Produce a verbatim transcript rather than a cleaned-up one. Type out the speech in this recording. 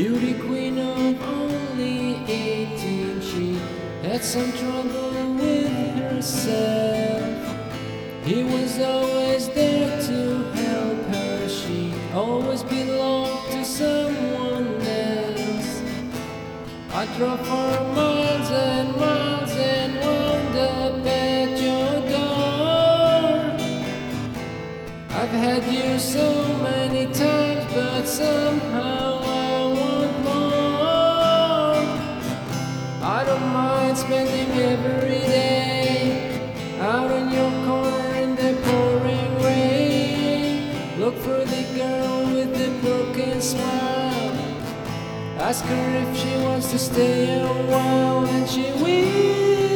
Beauty queen of only eighteen, she had some trouble with herself. He was always there to help her, she always belonged to someone else. I drove for miles and miles and wound up at your door. I've had you so many times, but somehow I want more. I don't mind spending every day out in your corner in the pouring rain. Look for the girl with the broken smile, ask her if she wants to stay a while, and she will.